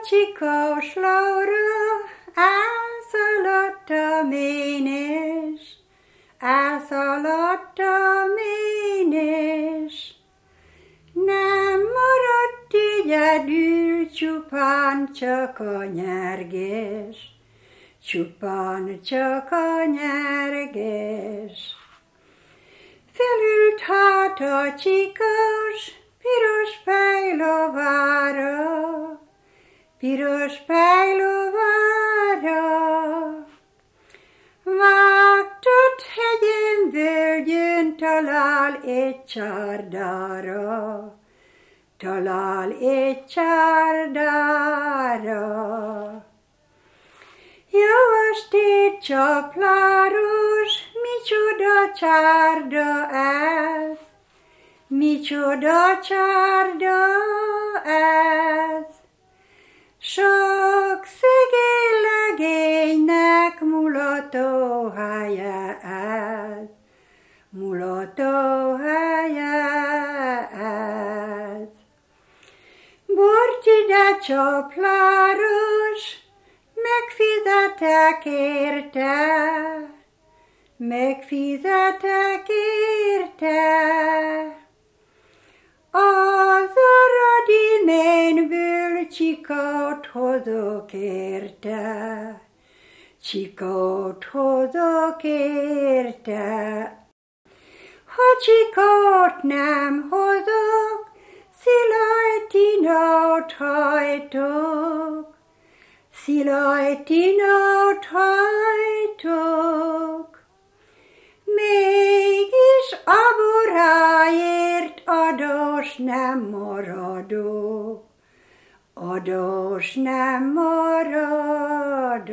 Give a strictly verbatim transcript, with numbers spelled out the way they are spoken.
Csikós Laura elszaladtam én is, elszaladtam én is. Nem maradt egyedül, csupán csak a nyergés, csupán csak a nyergés. Felült hát a csikós, piros pejlovára, piros pejlovára. Vágtott hegyen, völgyön talál egy csárdára, talál egy csárdára. Jó estét, csapláros, micsoda csárda ez, micsoda csárda ez. Sok szegény legénynek mulató helye ez, mulató helye ez. Bort ide, csapláros, megfizetek érte, megfizetek érte. Az aradiménből csikót hozok érte, csikót hozok érte. Ha csikót nem hozok, szilajtinót hajtok, szilajtinót hajtok. Mégis a boráért adós nem maradok, adós nem maradok.